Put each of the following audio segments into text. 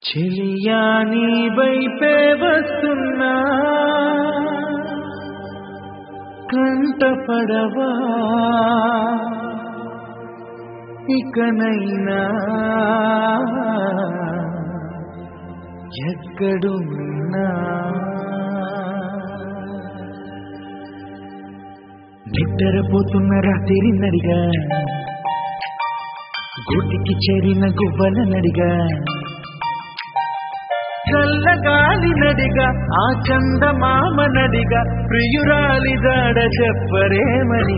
చెలియా నీ వైపే వస్తున్నా కంటపడవా ఇకనైనా ఎక్కడున్నా నిద్రపోతున్న రాత్రి నడిగా గూటికి చేరిన గువ్వల నడిగా చల్లగాలి నడిగా ఆ చందమామ నడిగా ప్రియురాలి జాడ చెప్పరేమని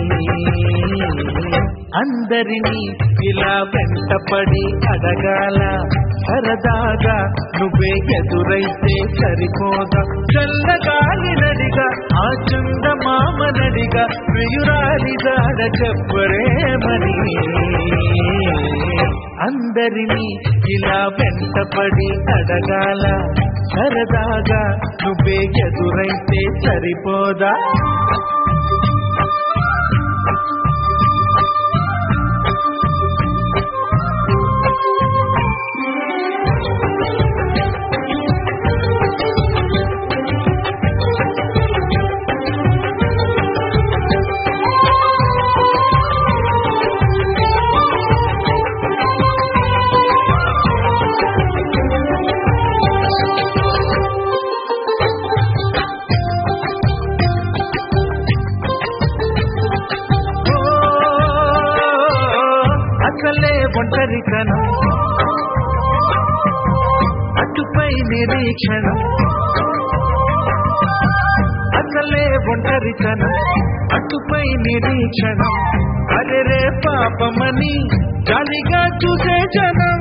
అందరినీ ఇలా వెంటపడి అడగాల సరదాగా నువ్వే ఎదురైతే సరిపోదా చల్లగాలి నడిగా ఆ చందమామ నడిగా ప్రియురాలి జాడ చెప్పరేమని అందరినీ ఇలా వెంటపడి అడగాల సరదాగా నువ్వే ఎదురైతే సరిపోదా ఒంటరితనం అటుపై నిరీక్షణం అసలే ఒంటరితనం అటుపై నిరీక్షణం అరెరే పాపమని జాలిగా చూసే జనం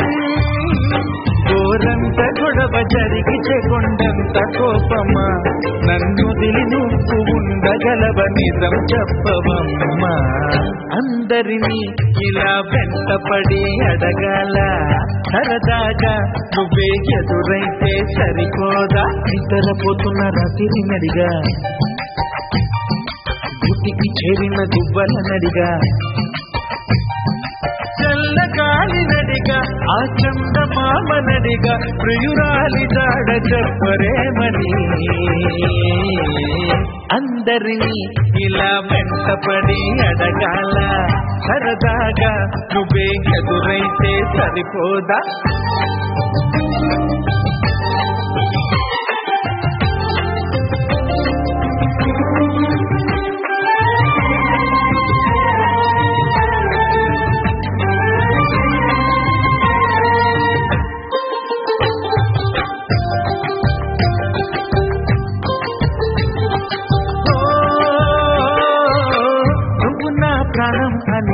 గోరంత గొడవ జరిగితే కొండంత కోపమా నన్ను దిలి నువ్వు ఉండగలవ నిజం చెప్పవమ్మా అందరినీ ఇలా వెంటపడి అడగాల సరదాగా నువ్వే ఎదురైతే సరిపోదా నిద్రపోతున్న రాత్రి నడిగా గుటికి చేరిన గువ్వల నడిగా చల్లగాలి నడిగా ఆ చందమామ నడిగా ప్రియురాలి జాడ చెప్పరేమని అందరినీ ఇలా వెంటపడి అడగాల సరదాగా నువ్వే ఎదురైతే సరిపోదా ప్రాణం అని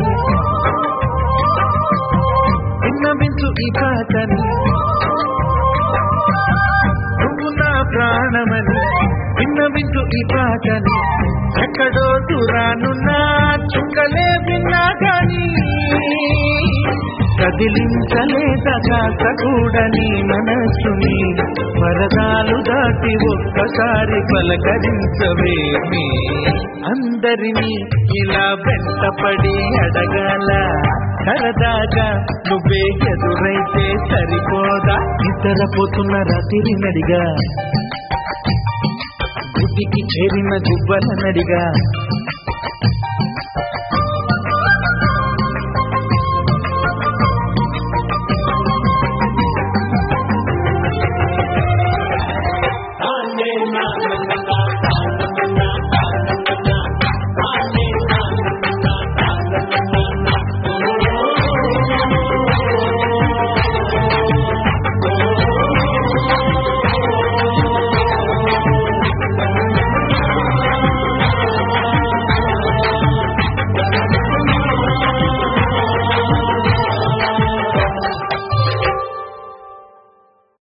విన్నవించు ఈ పాటని నువ్వు నా ప్రాణమని విన్నవించు ఈ పాటని ఎక్కడో దూరానున్నా చుక్కలే విన్నా కానీ కదిలించలేదూడని మనసుని వరదాలు దాటి ఒక్కసారి పలకరించవేమి అందరినీ ఇలా వెంటపడి అడగాల సరదాగా నువ్వే ఎదురైతే సరిపోదా నిద్రపోతున్న రాత్రి నడిగా గుటికి చేరిన గువ్వల నడిగా